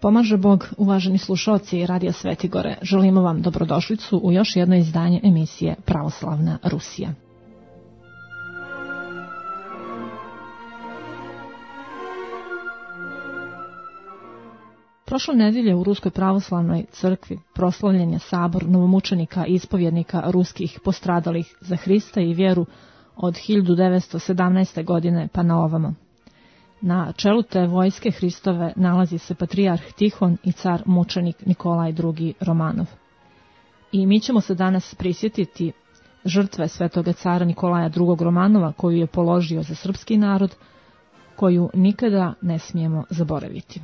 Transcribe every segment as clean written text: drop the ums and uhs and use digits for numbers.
Pomaže Bog, uvaženi slušalci Radija Svetigore, želimo vam dobrodošlicu u još jedno izdanje emisije Pravoslavna Rusija. Prošle nedelje u Ruskoj pravoslavnoj crkvi proslavljen je sabor novomučenika i ispovjednika ruskih postradalih za Hrista i vjeru od 1917. godine pa na ovamo. Na čelu te vojske Hristove nalazi se patrijarh Tihon i car mučenik Nikolaj II. Romanov. I mi ćemo se danas prisjetiti žrtve svetoga cara Nikolaja II. Romanova koju je položio za srpski narod, koju nikada ne smijemo zaboraviti.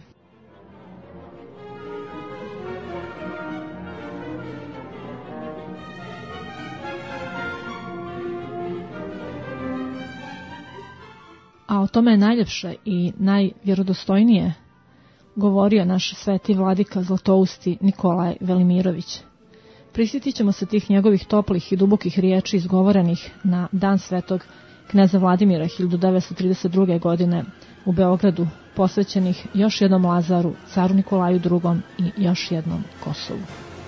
A o tome je najljepše i najvjerodostojnije govorio naš sveti vladika Zlatousti Nikolaj Velimirović. Prisjetit ćemo se tih njegovih toplih i dubokih riječi izgovorenih na dan svetog kneza Vladimira 1932. godine u Beogradu, posvećenih još jednom Lazaru, caru Nikolaju II. I još jednom Kosovu.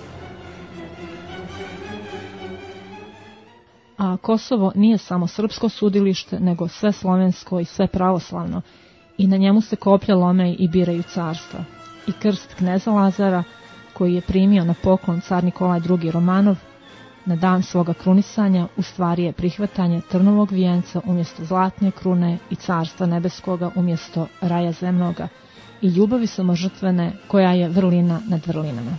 A Kosovo nije samo srpsko sudilište, nego sve slovensko i sve pravoslavno, i na njemu se koplja lome i biraju carstva. I krst kneza Lazara, koji je primio na poklon car Nikolaj II. Romanov, na dan svoga krunisanja, u stvari je prihvatanje trnovog vijenca umjesto zlatne krune i carstva nebeskoga umjesto raja zemnoga i ljubavi samožrtvene koja je vrlina nad vrlinama.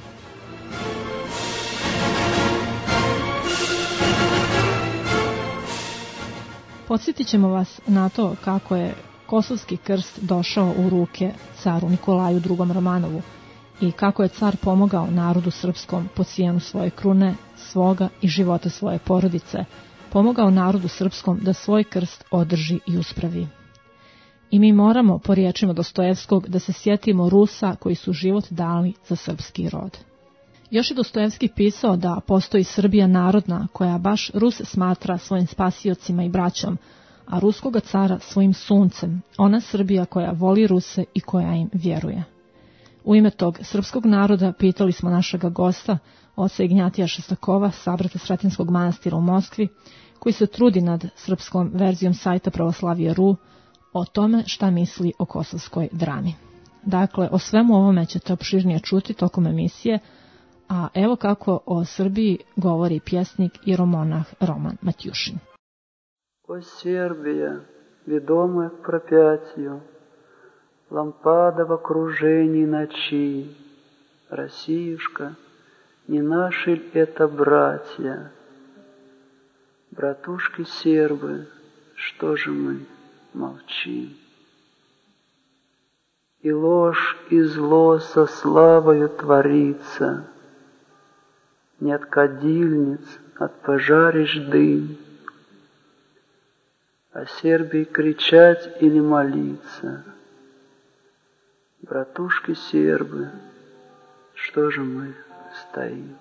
Podsjetit ćemo vas na to kako je kosovski krst došao u ruke caru Nikolaju II. Romanovu i kako je car pomogao narodu srpskom po cijenu svoje krune, svoga i života svoje porodice, pomogao narodu srpskom da svoj krst održi i uspravi. I mi moramo, po riječima Dostojevskog, da se sjetimo Rusa koji su život dali za srpski rod. Još je Dostojevski pisao da postoji Srbija narodna koja baš Ruse smatra svojim spasiocima i braćom, a ruskoga cara svojim suncem, ona Srbija koja voli Ruse i koja im vjeruje. U ime tog srpskog naroda pitali smo našega gosta, oca Ignjatija Šestakova, sabrata Sretenskog manastira u Moskvi, koji se trudi nad srpskom verzijom sajta Pravoslavije.ru, o tome šta misli o kosovskoj drami. Dakle, o svemu ovome ćete opširnije čuti tokom emisije, a evo kako o Srbiji govori pjesnik i romonah Roman Matjušin. O Srbija, ведомая к пропятию, лампада в окружении ночи, Россиюшка, не наши ли это братья? Братушки сербы, что же мы молчим? И ложь, и зло со славою творится, не от кадильниц, от пожарищ дым, о Сербии кричать или молиться. Братушки сербы, что же мы стоим?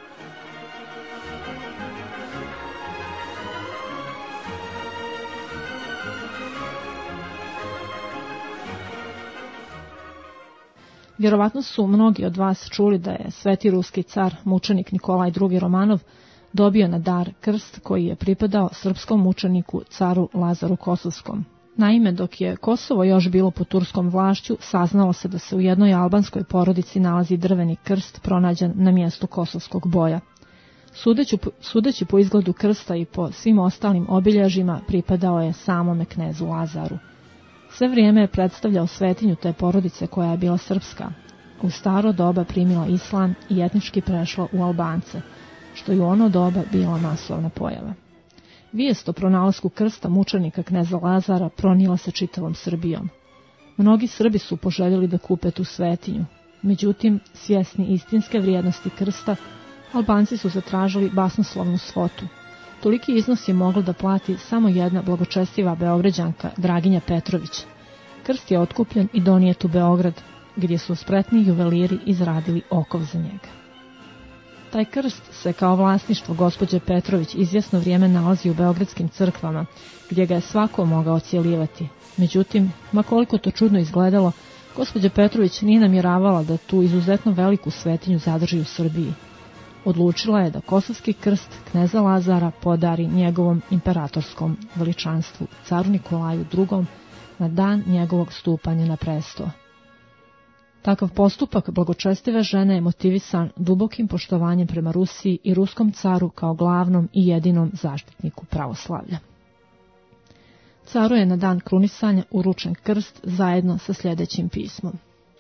Vjerovatno su mnogi od vas čuli da je sveti ruski car, mučenik Nikolaj II. Romanov, dobio na dar krst koji je pripadao srpskom mučeniku caru Lazaru Kosovskom. Naime, dok je Kosovo još bilo pod turskom vlašću, saznalo se da se u jednoj albanskoj porodici nalazi drveni krst pronađen na mjestu kosovskog boja. Sudeći po izgledu krsta i po svim ostalim obilježjima, pripadao je samome knezu Lazaru. Sve vrijeme je predstavljao svetinju te porodice koja je bila srpska. U staro doba primila islam i etnički prešla u Albance, što je u ono doba bila masovna pojava. Vijest o pronalasku krsta mučenika kneza Lazara pronijela se čitavom Srbijom. Mnogi Srbi su poželjeli da kupe tu svetinju. Međutim, svjesni istinske vrijednosti krsta, Albanci su zatražili basnoslovnu svotu. Toliki iznos je mogla da plati samo jedna blagočestiva Beograđanka, Draginja Petrović. Krst je otkupljen i donijet u Beograd, gdje su spretni juveliri izradili okov za njega. Taj krst se kao vlasništvo gospođe Petrović izvjesno vrijeme nalazi u beogradskim crkvama, gdje ga je svako mogao cijelivati. Međutim, ma koliko to čudno izgledalo, Gospođa Petrović nije namjeravala da tu izuzetno veliku svetinju zadrži u Srbiji. Odlučila je da kosovski krst kneza Lazara podari njegovom imperatorskom veličanstvu, caru Nikolaju II, na dan njegovog stupanja na presto. Takav postupak blagočestive žene je motivisan dubokim poštovanjem prema Rusiji i ruskom caru kao glavnom i jedinom zaštitniku pravoslavlja. Caru je na dan krunisanja uručen krst zajedno sa sljedećim pismom.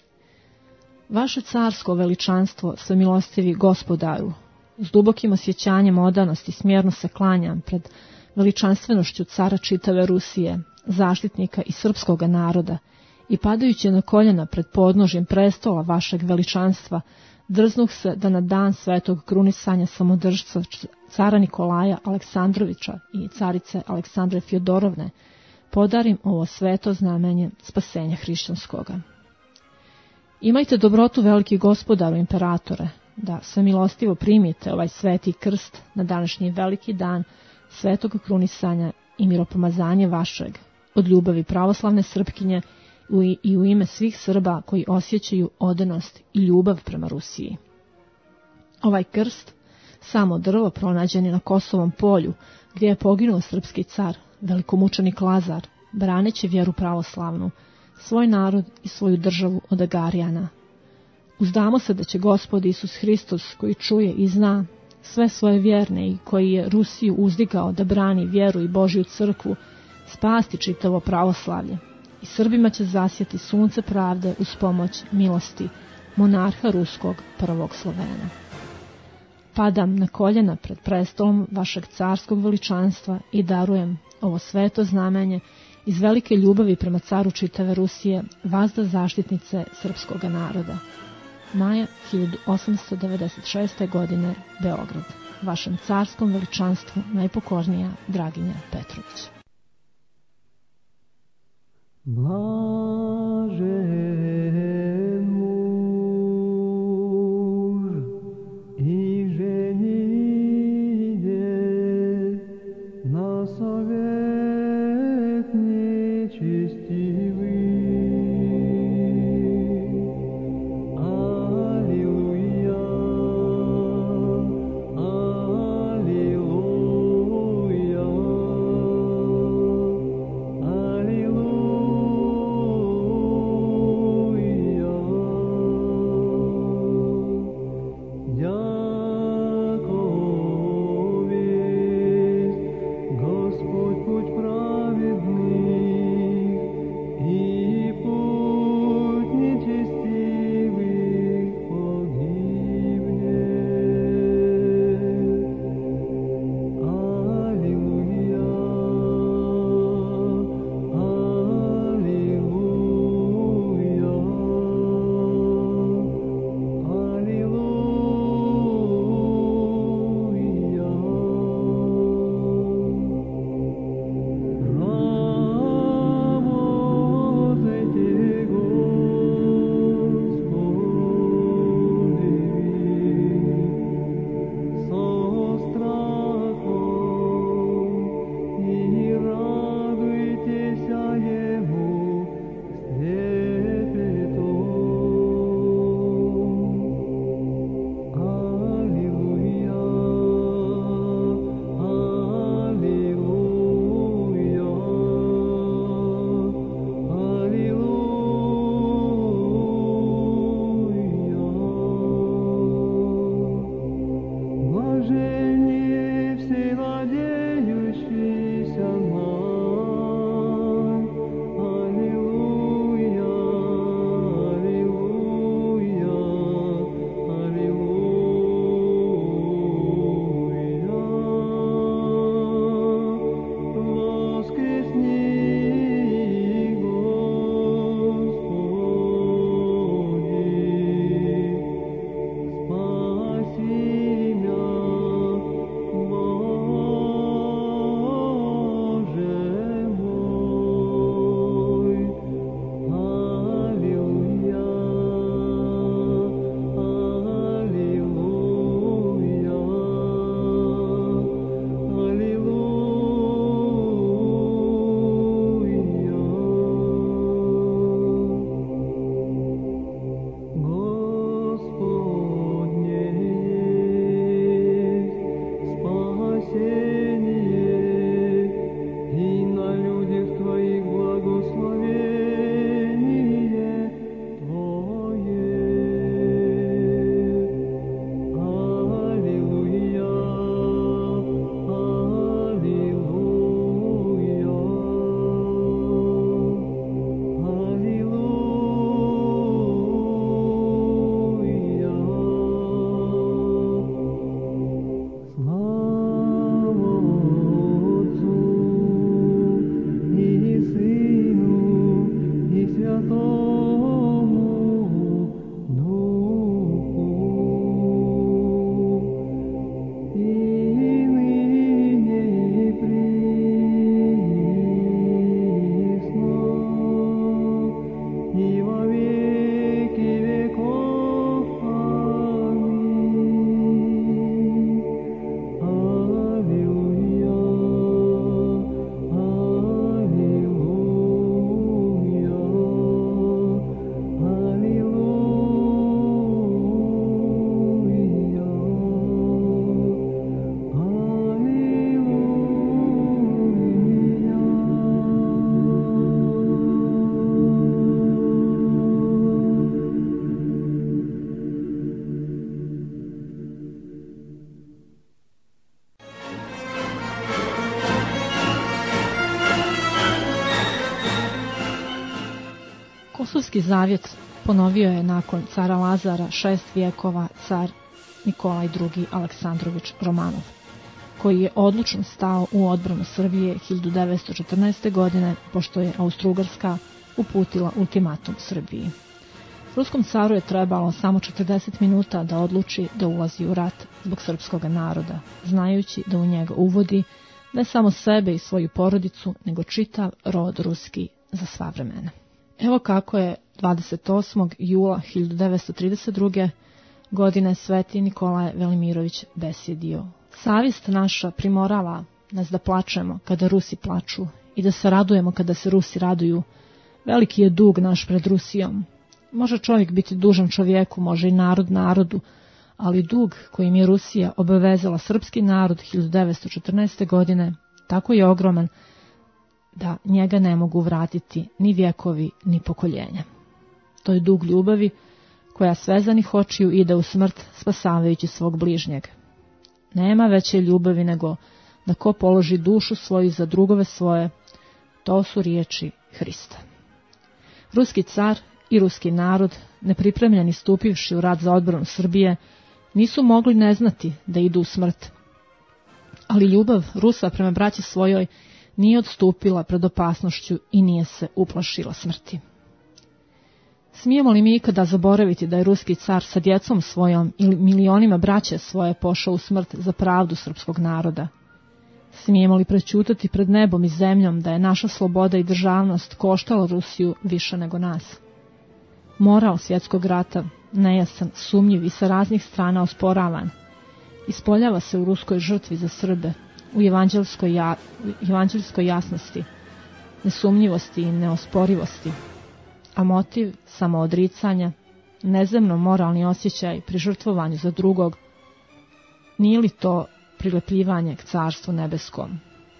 Vaše carsko veličanstvo, svemilostivi gospodaru, s dubokim osjećanjem odanosti smjerno se klanjam pred veličanstvenošću cara čitave Rusije, zaštitnika i srpskoga naroda, i padajući na koljena pred podnožjem prestola vašeg veličanstva, drznuh se da na dan svetog krunisanja samodržca cara Nikolaja Aleksandrovića i carice Aleksandre Fjodorovne podarim ovo sveto znamenje spasenja hrišćanskoga. Imajte dobrotu, veliki gospodaru imperatore, da svemilostivo primite ovaj sveti krst na današnji veliki dan svetog krunisanja i miropomazanje vašeg, od ljubavi pravoslavne Srpkinje i u ime svih Srba koji osjećaju odanost i ljubav prema Rusiji. Ovaj krst, samo drvo pronađen je na Kosovom polju, gdje je poginuo srpski car, velikomučenik Lazar, braneći vjeru pravoslavnu, svoj narod i svoju državu od Agarijana. Uzdamo se da će Gospod Isus Hristos, koji čuje i zna sve svoje vjerne i koji je Rusiju uzdigao da brani vjeru i Božju crkvu, spasti čitavo pravoslavlje. I Srbima će zasjeti sunce pravde uz pomoć milosti monarha ruskog prvog Slovena. Padam na koljena pred prestolom vašeg carskog veličanstva i darujem ovo sveto znamenje iz velike ljubavi prema caru čitave Rusije, vazda zaštitnice srpskoga naroda. Maja 1896. godine, Beograd. Vašem carskom veličanstvu najpokornija Draginja Petrović. Blažen muž i ženidje na savjet nečistivi. Aleluja, aleluja, aleluja. Ruski zavjet ponovio je nakon cara Lazara 6 vijekova car Nikolaj II. Aleksandrović Romanov, koji je odlučno stao u odbranu Srbije 1914. godine, pošto je Austro-Ugarska uputila ultimatum Srbiji. Ruskom caru je trebalo samo 40 minuta da odluči da ulazi u rat zbog srpskog naroda, znajući da u njega uvodi ne samo sebe i svoju porodicu, nego čitav rod ruski za sva vremena. Evo kako je 28. jula 1932. godine sveti Nikolaj Velimirović besjedio: savjest naša primorava nas da plačemo kada Rusi plaču i da se radujemo kada se Rusi raduju. Veliki je dug naš pred Rusijom. Može čovjek biti dužan čovjeku, može i narod narodu, ali dug kojim je Rusija obavezala srpski narod 1914. godine tako je ogroman da njega ne mogu vratiti ni vjekovi ni pokoljenja. To je dug ljubavi koja svezanih očiju ide u smrt spasavajući svog bližnjeg. Nema veće ljubavi nego da ko položi dušu svoju za drugove svoje, to su riječi Hrista. Ruski car i ruski narod, nepripremljeni stupivši u rat za odbranu Srbije, nisu mogli ne znati da idu u smrt. Ali ljubav Rusa prema braći svojoj nije odstupila pred opasnošću i nije se uplašila smrti. Smijemo li mi ikada zaboraviti da je ruski car sa djecom svojom ili milionima braće svoje pošao u smrt za pravdu srpskog naroda? Smijemo li prećutati pred nebom i zemljom da je naša sloboda i državnost koštala Rusiju više nego nas? Moral svjetskog rata, nejasan, sumnjiv i sa raznih strana osporavan, ispoljava se u ruskoj žrtvi za Srbe, u evanđeljskoj jasnosti, nesumnjivosti i neosporivosti, a motiv samoodricanja, nezemno moralni osjećaj pri žrtvovanju za drugog, nije li to prilepljivanje k carstvu nebeskom?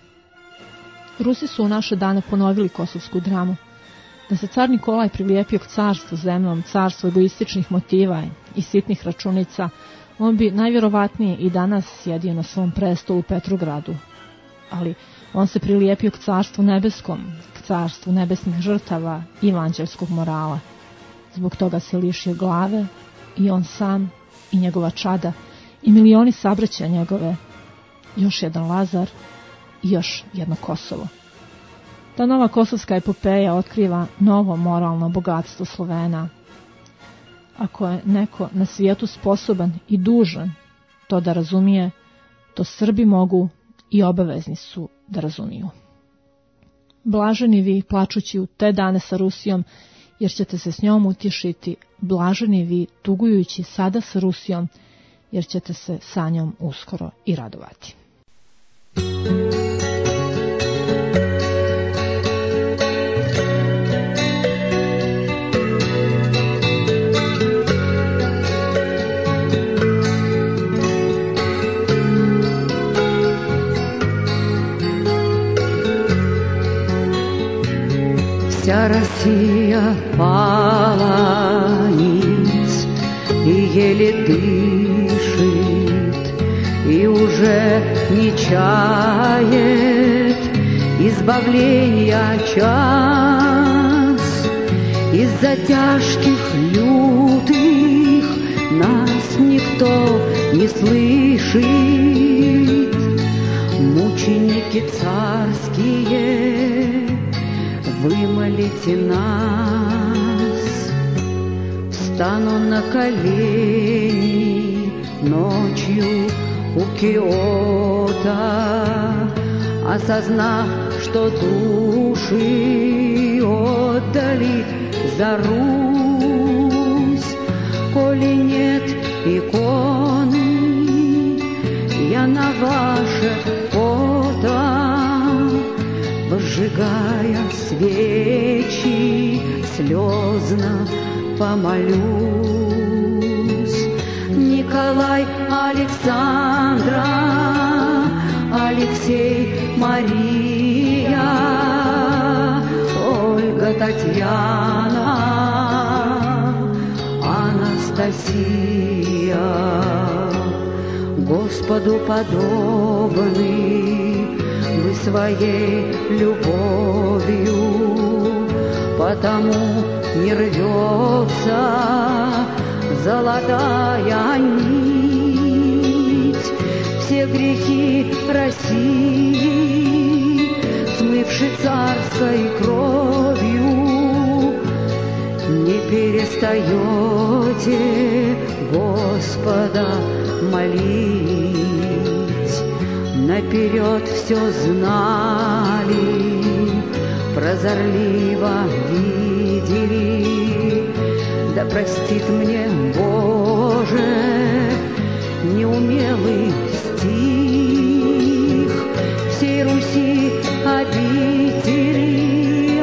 Rusi su u naše dane ponovili kosovsku dramu. Da se car Nikolaj prilijepio k carstvu zemljom, carstvu egoističnih motiva i sitnih računica, on bi najvjerovatnije i danas sjedio na svom prestolu u Petrogradu. Ali on se prilijepio k carstvu nebeskom, k carstvu nebesnih žrtava i evanđeljskog morala. Zbog toga se lišio glave i on sam i njegova čada i milioni sabraća njegove, još jedan Lazar i još jedno Kosovo. Ta nova kosovska epopeja otkriva novo moralno bogatstvo Slovena. Ako je neko na svijetu sposoban i dužan to da razumije, to Srbi mogu i obavezni su da razumiju. Blaženi vi plačući u te dane sa Rusijom, jer ćete se s njom utješiti, blaženi vi tugujući sada sa Rusijom, jer ćete se sa njom uskoro i radovati. Вся Россия пала ниц и еле дышит, и уже не чает избавления час. Из-за тяжких лютых нас никто не слышит. Мученики царские, вымолите нас. Встану на колени ночью у Киота, осознав, что души отдали за Русь. Коли нет иконы, я на ваше фото, возжигая свечи, слезно помолюсь. Николай, Александра, Алексей, Мария, Ольга, Татьяна, Анастасия, Господу подобны, вы своей любовью, потому не рвется золотая нить. Все грехи России, смывши царской кровью, не перестаете Господа молить. Наперед все знали, прозорливо видели. Да простит мне, Боже, неумелый стих. Всей Руси обители,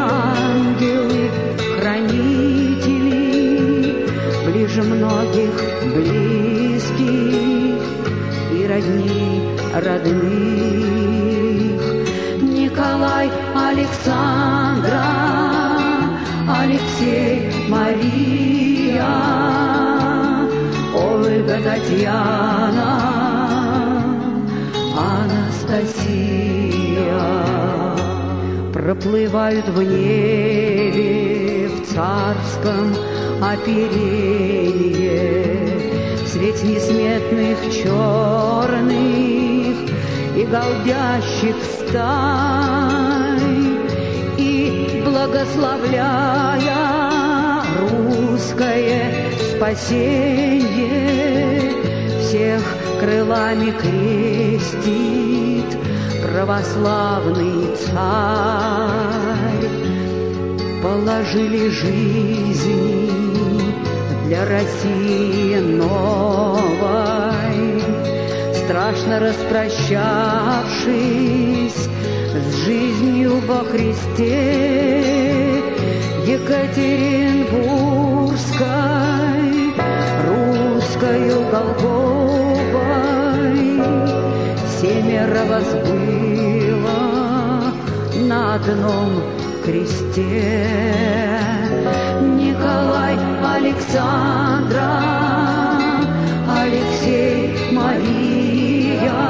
ангелы-хранители, ближе многих близких и родней родных. Николай, Александра, Алексей, Мария, Ольга, Татьяна, Анастасия проплывают в небе в царском оперении в свете несметных черных и голдящих стай, и благословляя русское спасение, всех крылами крестит православный царь. Положили жизни для России новой, страшно распрощавшись с жизнью во Христе, Екатеринбургской, русскою Голгофой, семеро вас было на одном кресте. Николай, Александра, Алексей, Мария,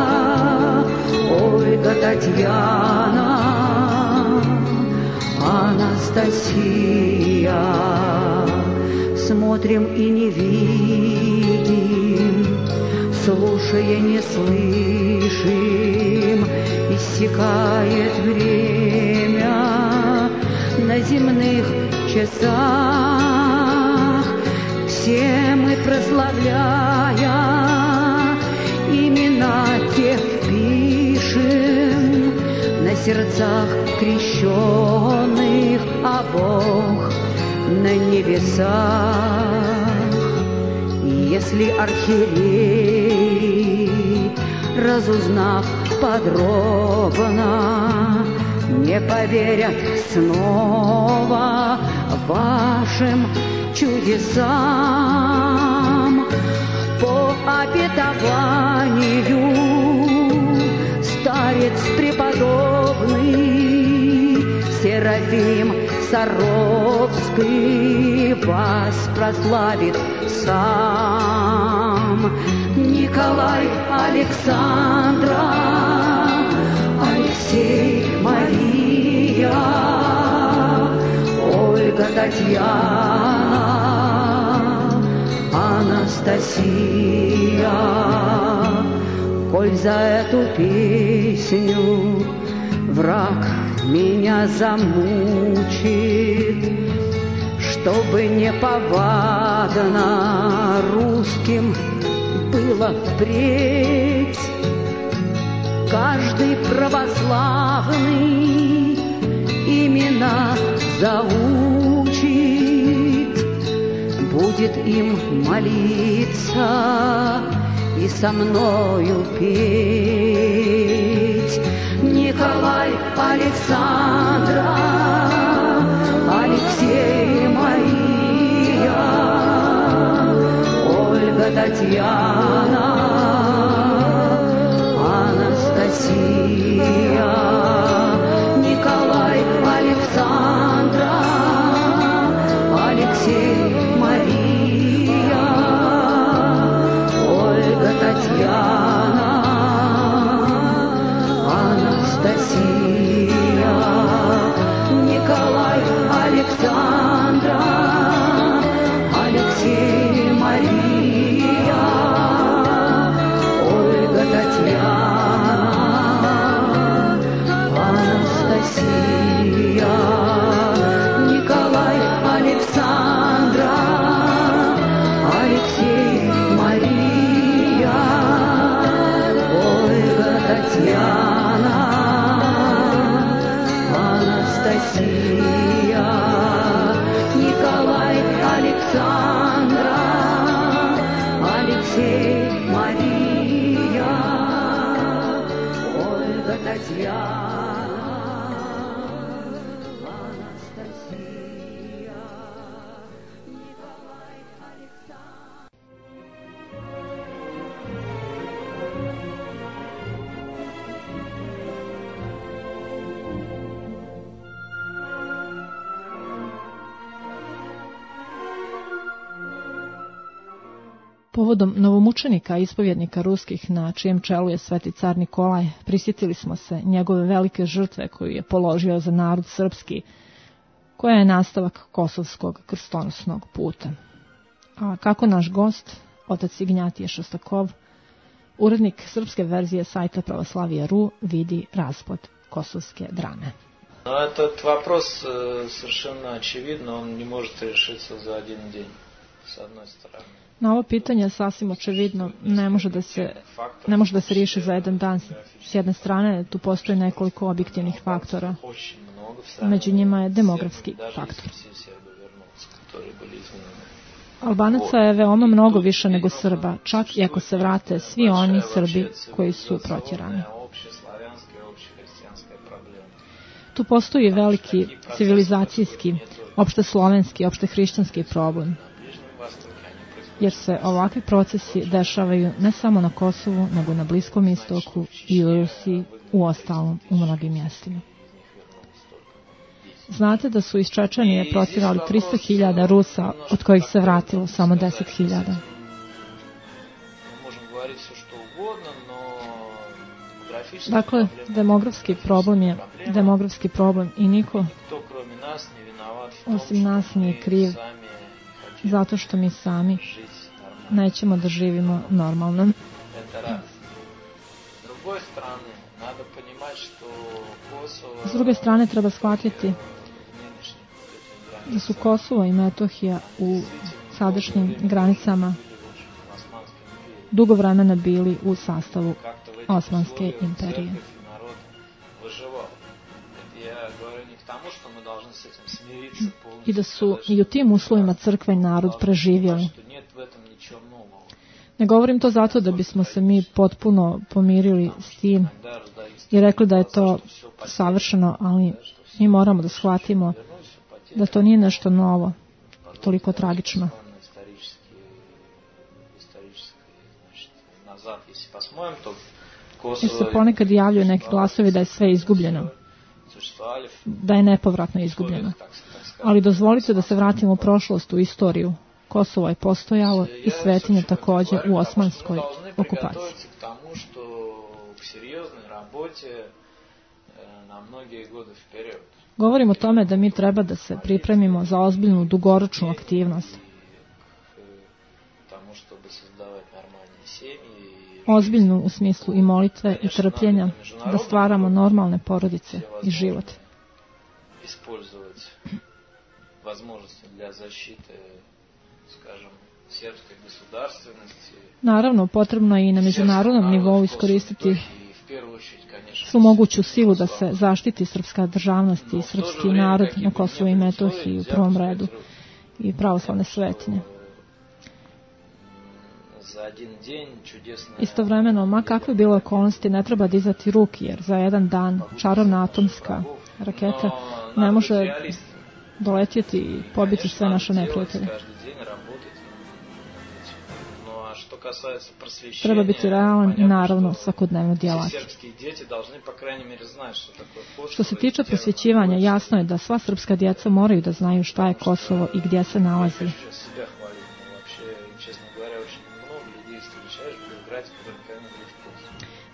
Ольга, Татьяна, Анастасия. Смотрим и не видим, слушая не слышим, иссякает время на земных часах. Все мы, прославляя имена тех, пишем на сердцах крещенных, а Бог на небесах. И если архиерей, разузнав подробно, не поверят снова вашим чудесам, по обетованию старец преподобный Серафим Саровский вас прославит сам. Николай, Александра, Алексей, Мария, Ольга, Татьяна, Анастасия. Коль за эту песню враг меня замучит, чтобы неповадно русским было впредь, каждый православный имена заучит, будет им молиться и со мною петь. Николай, Александра, Алексей, Мария, Ольга, Татьяна, Анастасия. Николай, Александра, Алексей, Мария, Ольга, Татьяна, Анастасия. Анастасия, Николай, Александра, Алексей, Мария, Ольга, Татьяна, Анастасия, Николай, Александра, Алексей, Мария, Ольга, Татьяна, Анастасия, Николай, Александра, Алексей, Мария, Ольга, Татьяна, Анастасия, Николай, Александра. Povodom novomučenika i ispovjednika ruskih na čijem čelu je sveti car Nikolaj, prisjetili smo se njegove velike žrtve koju je položio za narod srpski, koja je nastavak kosovskog krstonosnog puta. A kako naš gost, otac Ignjatije Šostakov, urednik srpske verzije sajta Pravoslavije.ru, vidi raspod kosovske drame. Этот вопрос совершенно очевидно, он не может решиться за один день, с одной стороны. Na ovo pitanje sasvim očevidno ne može da se riješi za jedan dan. S jedne strane, tu postoji nekoliko objektivnih faktora. Među njima je demografski faktor. Albanaca je veoma mnogo više nego Srba, čak i ako se vrate svi oni Srbi koji su protjerani. Tu postoji veliki civilizacijski, opšteslovenski, opštehrišćanski problem. Jer se ovakvi procesi dešavaju ne samo na Kosovu, nego na Bliskom istoku i u Rusiji, u ostalom u mnogim mjestima. Znate da su iz Čečenije protjerali 300.000 Rusa, od kojih se vratilo samo 10.000. Dakle, demografski problem i niko osim nas nije kriv zato što mi sami nećemo da živimo normalno. S druge strane treba shvatiti da su Kosovo i Metohija u sadašnjim granicama dugo vremena bili u sastavu Osmanske imperije. I da su i u tim uslovima crkva i narod preživjeli. Ne govorim to zato da bismo se mi potpuno pomirili s tim i rekli da je to savršeno, ali mi moramo da shvatimo da to nije nešto novo, toliko tragično. Jer se ponekad javljaju neki glasovi da je sve izgubljeno, da je nepovratno izgubljeno. Ali dozvolite da se vratimo u prošlost, u istoriju. Kosovo je postojalo i svetinje također u osmanskoj okupaciji. Govorim o tome da mi treba da se pripremimo za ozbiljnu dugoročnu aktivnost. Ozbiljnu u smislu i molitve i trpljenja, da stvaramo normalne porodice i život. Naravno, potrebno je i na međunarodnom nivou iskoristiti svu moguću silu da se zaštiti srpska državnost i srpski narod na Kosovu i Metohiji u prvom redu i pravoslavne svetinje. Istovremeno, ma kakve bilo okolnosti, ne treba dizati ruke, jer za jedan dan čarovna atomska raketa ne može doletjeti i pobiti sve naše neprijatelje. Treba biti realan i naravno svakodnevno djelati. Što se tiče prosvjećivanja, jasno je da sva srpska djeca moraju da znaju šta je Kosovo i gdje se nalazi.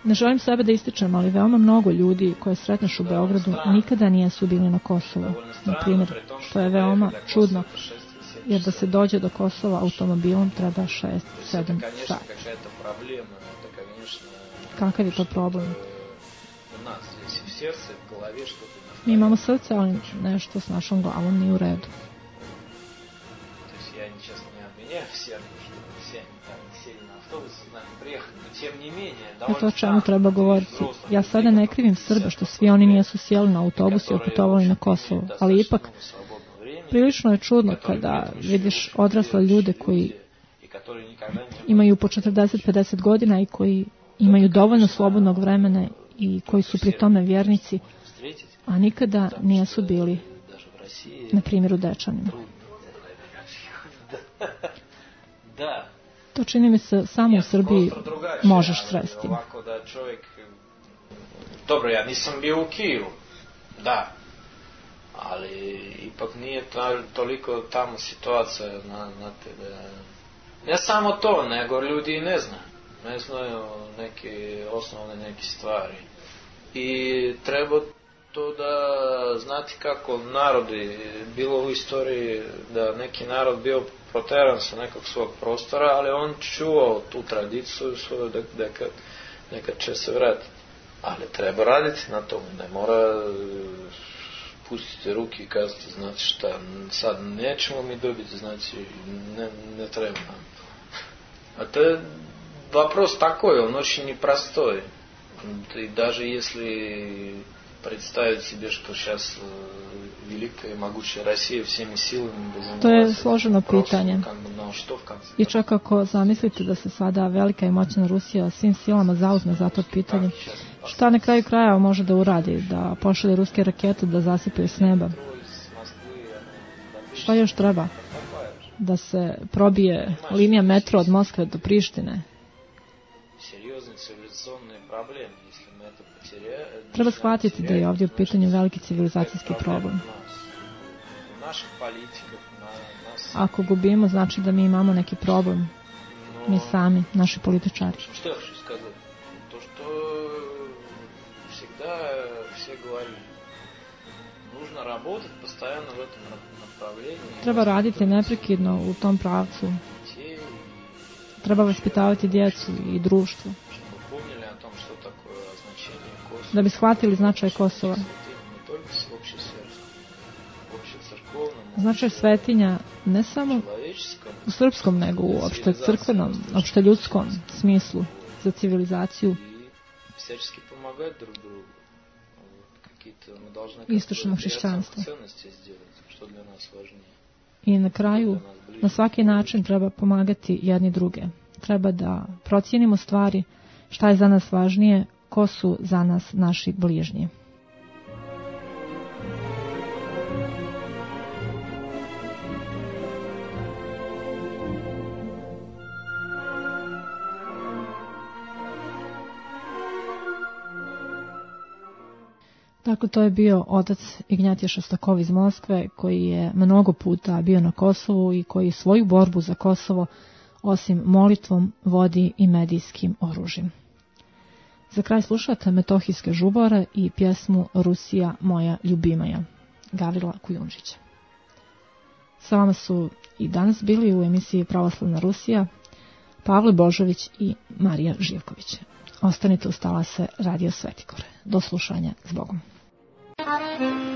Ne želim sebe da ističem, ali veoma mnogo ljudi koje sretneš u Beogradu nikada nijesu bili na Kosovu. Na primjer, što je veoma čudno, jer da se dođe do Kosova automobilom treba 6-7 sati. Kakav je to problem? Mi imamo srce, ali nešto s našom glavom nije u redu. Eto o čemu treba govoriti. Ja sada ne krivim Srbe što svi oni nijesu sjeli na autobus i oputovali na Kosovo, ali ipak prilično je čudno kada vidiš odrasle ljude koji imaju po 40-50 godina i koji imaju dovoljno slobodnog vremena i koji su pri tome vjernici, a nikada nijesu bili na primjer u Dečanima. To čini mi se samo u Srbiji možeš sresti. Dobro, ja nisam bio u Kijevu, da, ali ipak nije toliko tamo situacija na tebe. Ne samo to, nego ljudi ne znaju neke osnovne neke stvari. I treba to da znati kako narodi, bilo u istoriji da neki narod bio proteran sa nekog svog prostora, ali on čuvao tu tradiciju svoju nekad će se vratiti. Ali treba raditi na tomu, ne mora pustiti ruke i kazati, znači šta, sad nećemo mi dobiti, znači ne treba nam to. A to je вопрос такой, он очень непростой. И даже если представить себе, что сейчас великая и могучая Россия всеми силами занимается... To je složeno pitanje. I čak ako zamislite da se sada velika i moćna Rusija svim silama zauzme za to pitanje, šta na kraju krajeva može da uradi? Da pošalje ruske rakete da zasipaju s neba? Šta još treba? Da se probije linija metra od Moskve do Prištine? Treba shvatiti da je ovdje u pitanju veliki civilizacijski problem. Ako gubimo, znači da mi imamo neki problem. Mi sami, naši političari. Što ja ću skazati? To što всегда все говорили. Нужно работать постоянно в этом направлении. Treba raditi neprekidno u tom pravcu. Treba vaspitavati djecu i društvo. Da bi shvatili značaj Kosova. Značaj svetinja ne samo u srpskom, nego u opšte crkvenom, opšte ljudskom smislu za civilizaciju istočnog hrišćanstva. I na kraju, na svaki način treba pomagati jedni druge. Treba da procijenimo stvari, šta je za nas važnije, ko su za nas naši bližnji. Tako to je bio otac Ignjatije Šostakov iz Moskve, koji je mnogo puta bio na Kosovu i koji svoju borbu za Kosovo, osim molitvom, vodi i medijskim oružjem. Za kraj slušate Metohijske žubore i pjesmu Rusija moja ljubimaja, Gavrila Kujundžića. Sa vama su i danas bili u emisiji Pravoslavna Rusija Pavle Božović i Marija Živković. Ostanite uz talase Radio Svetikore. Do slušanja, s Bogom.